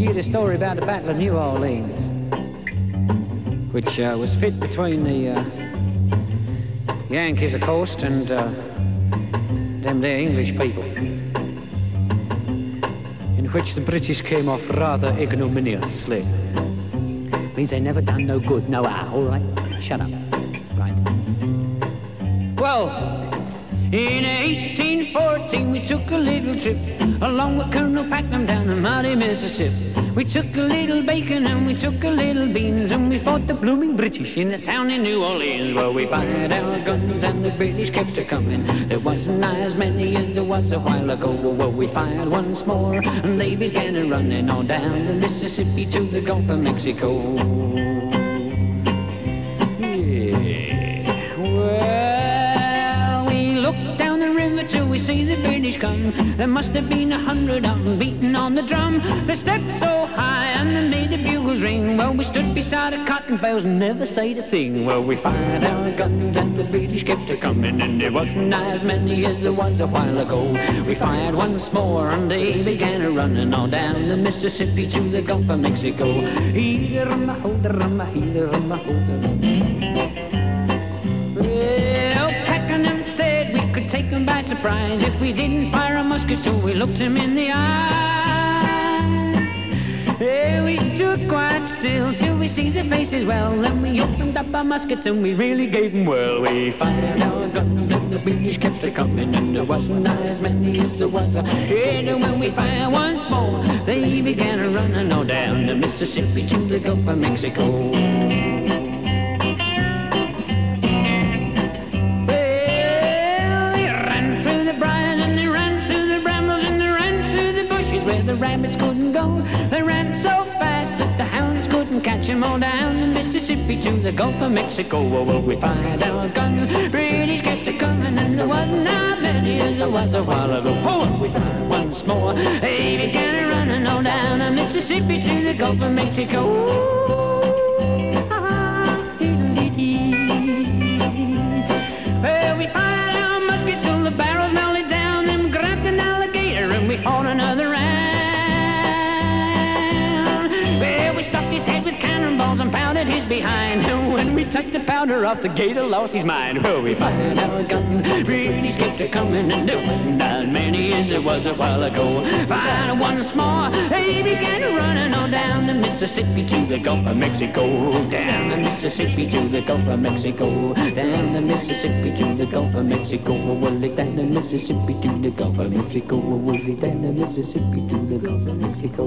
hear the story about the Battle of New Orleans, which was fit between the Yankees, of course, and them there English people, in which the British came off rather ignominiously. Means they never done no good, no how, all right? Shut up. Right. Well, in 1814 we took a little trip along with Colonel Packham down the mighty Mississippi. We took a little bacon and we took a little beans, and we fought the blooming British in the town in New Orleans. Well, we fired our guns and the British kept a-coming. There wasn't as many as there was a while ago. Well, we fired once more and they began a-running on down the Mississippi to the Gulf of Mexico. Till we see the British come, there must have been 100 of them beating on the drum. They stepped so high and they made the bugles ring. Well, we stood beside the cotton bales and never said a thing. Well, we fired our guns and the British kept a-coming, and there wasn't as many as there was a while ago. We fired once more and they began a-running all down the Mississippi to the Gulf of Mexico. Well, Pakenham said we could take them by surprise if we didn't fire a musket, so we looked him in the eye. Yeah, we stood quite still till we see their faces well, then we opened up our muskets and we really gave them well. We fired our guns and the British kept a-coming, and there wasn't as many as there was. And when we fired once more, they began a-running all down the Mississippi to the Gulf of Mexico. Where the rabbits couldn't go, they ran so fast that the hounds couldn't catch them all down the Mississippi to the Gulf of Mexico. Well, we fired our guns, British kept a-coming, and there wasn't as many as there was a while ago. Oh, we fired once more, they began a-running all down the Mississippi to the Gulf of Mexico. Well, we fired our muskets till the barrels melted down, then grabbed an alligator and we fought another round. Well, we stuffed his head with cannonballs and powdered his behind, and when we touched the powder off, the gator lost his mind. Well, we fired our guns, British kept a-coming, and there wasn't as many as there was a while ago. Fired once more, they began running on down the Mississippi to the Gulf of Mexico. Down the Mississippi to the Gulf of Mexico. Down the Mississippi to the Gulf of Mexico. Well, they down the Mississippi to the Gulf of Mexico. Well, they down the Mississippi to the Gulf of Mexico.